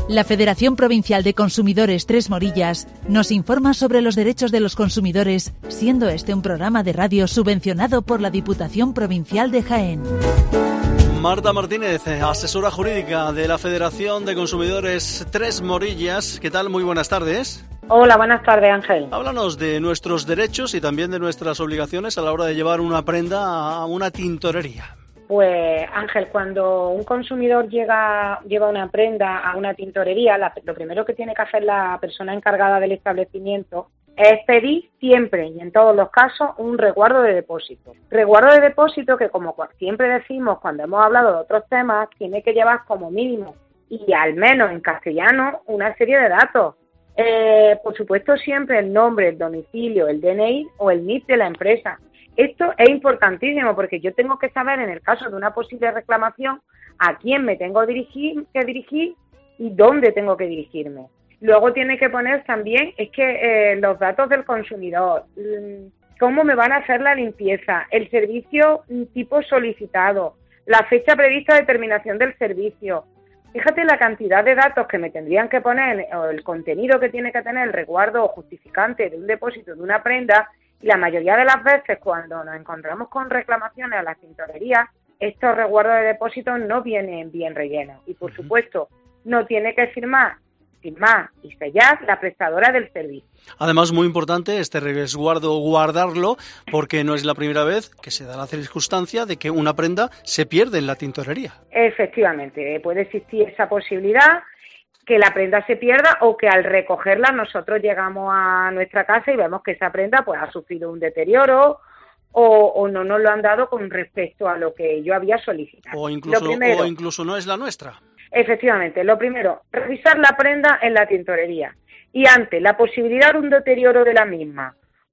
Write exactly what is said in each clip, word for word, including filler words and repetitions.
La Federación Provincial de Consumidores Tres Morillas nos informa sobre los derechos de los consumidores, siendo este un programa de radio subvencionado por la Diputación Provincial de Jaén. Marta Martínez, asesora jurídica de la Federación de Consumidores Tres Morillas. ¿Qué tal? Muy buenas tardes. Hola, buenas tardes, Ángel. Háblanos de nuestros derechos y también de nuestras obligaciones a la hora de llevar una prenda a una tintorería. Pues, Ángel, cuando un consumidor llega, lleva una prenda a una tintorería, la, lo primero que tiene que hacer la persona encargada del establecimiento es pedir siempre y en todos los casos un resguardo de depósito. Resguardo de depósito que, como siempre decimos cuando hemos hablado de otros temas, tiene que llevar como mínimo y al menos en castellano una serie de datos. Eh, por supuesto, siempre el nombre, el domicilio, el D N I o el N I F de la empresa. Esto es importantísimo porque yo tengo que saber, en el caso de una posible reclamación, a quién me tengo dirigir, que dirigir y dónde tengo que dirigirme. Luego tiene que poner también, es que eh, los datos del consumidor, cómo me van a hacer la limpieza, el servicio tipo solicitado, la fecha prevista de terminación del servicio. Fíjate la cantidad de datos que me tendrían que poner, o el contenido que tiene que tener el resguardo o justificante de un depósito de una prenda. Y la mayoría de las veces cuando nos encontramos con reclamaciones a las tintorerías, estos resguardos de depósitos no vienen bien rellenos. Y por supuesto, no tiene que firmar, firmar y sellar la prestadora del servicio. Además, muy importante este resguardo, guardarlo, porque no es la primera vez que se da la circunstancia de que una prenda se pierde en la tintorería. Efectivamente, puede existir esa posibilidad, que la prenda se pierda o que al recogerla nosotros llegamos a nuestra casa y vemos que esa prenda pues ha sufrido un deterioro o, o no nos lo han dado con respecto a lo que yo había solicitado. O incluso, primero, o incluso no es la nuestra. Efectivamente, lo primero, revisar la prenda en la tintorería y ante la posibilidad de un deterioro de la misma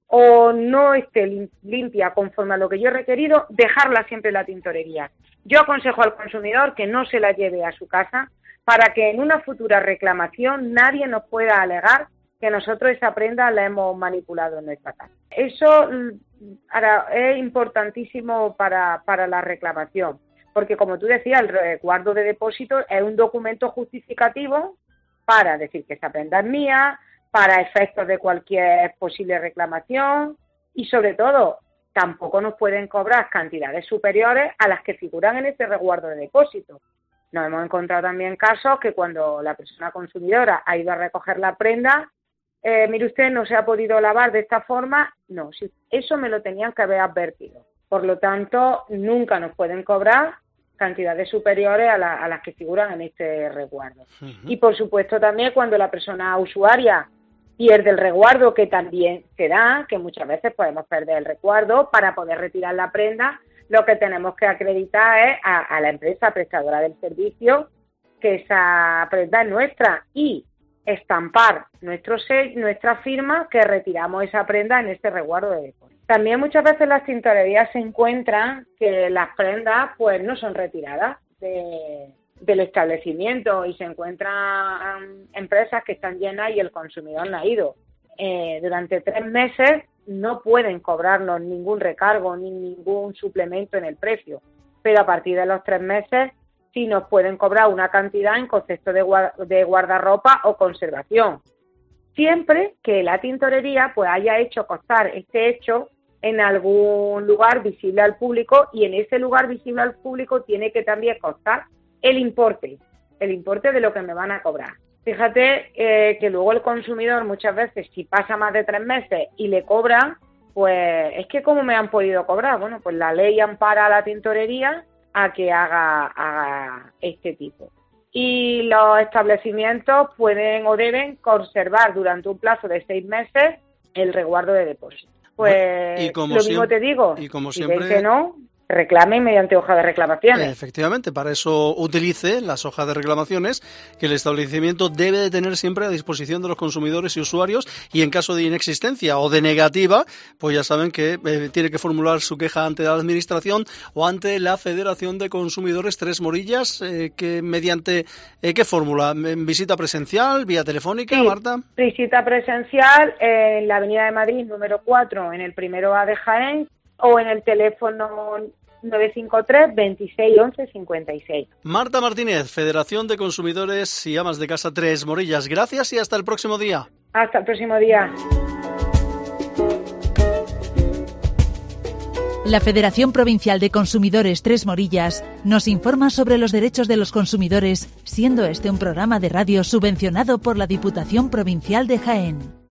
o no esté limpia conforme a lo que yo he requerido, dejarla siempre en la tintorería. Yo aconsejo al consumidor que no se la lleve a su casa para que en una futura reclamación nadie nos pueda alegar que nosotros esa prenda la hemos manipulado en nuestra casa. Eso ahora, es importantísimo para, para la reclamación, porque como tú decías, el resguardo de depósito es un documento justificativo para decir que esa prenda es mía, para efectos de cualquier posible reclamación y sobre todo tampoco nos pueden cobrar cantidades superiores a las que figuran en ese resguardo de depósito. Nos hemos encontrado también casos que cuando la persona consumidora ha ido a recoger la prenda, eh, mire usted, no se ha podido lavar de esta forma. No, si eso me lo tenían que haber advertido. Por lo tanto, nunca nos pueden cobrar cantidades superiores a, la, a las que figuran en este resguardo. Uh-huh. Y por supuesto también cuando la persona usuaria pierde el resguardo, que también se da, que muchas veces podemos perder el resguardo para poder retirar la prenda, lo que tenemos que acreditar es a, a la empresa prestadora del servicio que esa prenda es nuestra y estampar nuestro sello, nuestra firma que retiramos esa prenda en este resguardo de depósito. También muchas veces las tintorerías se encuentran que las prendas pues no son retiradas de, del establecimiento y se encuentran um, empresas que están llenas y el consumidor no ha ido. Eh, durante tres meses no pueden cobrarnos ningún recargo ni ningún suplemento en el precio, pero a partir de los tres meses sí nos pueden cobrar una cantidad en concepto de, guard- de guardarropa o conservación, siempre que la tintorería pues haya hecho constar este hecho en algún lugar visible al público y en ese lugar visible al público tiene que también constar el importe, el importe de lo que me van a cobrar. Fíjate eh, que luego el consumidor muchas veces, si pasa más de tres meses y le cobran, pues es que ¿cómo me han podido cobrar? Bueno, pues la ley ampara a la tintorería a que haga, haga este tipo. Y los establecimientos pueden o deben conservar durante un plazo de seis meses el resguardo de depósito. Pues y como lo siempre, mismo te digo, y como si siempre, ven que no, reclamen mediante hoja de reclamaciones. Efectivamente, para eso utilice las hojas de reclamaciones que el establecimiento debe de tener siempre a disposición de los consumidores y usuarios, y en caso de inexistencia o de negativa, pues ya saben que eh, tiene que formular su queja ante la administración o ante la Federación de Consumidores Tres Morillas, eh, que mediante eh, ¿qué fórmula? ¿Visita presencial, vía telefónica, sí, Marta? Visita presencial en la Avenida de Madrid número cuatro, en el primero A de Jaén, o en el teléfono nueve cinco tres, veintiséis, once, cincuenta y seis. Marta Martínez, Federación de Consumidores y Amas de Casa Tres Morillas. Gracias y hasta el próximo día. Hasta el próximo día. La Federación Provincial de Consumidores Tres Morillas nos informa sobre los derechos de los consumidores, siendo este un programa de radio subvencionado por la Diputación Provincial de Jaén.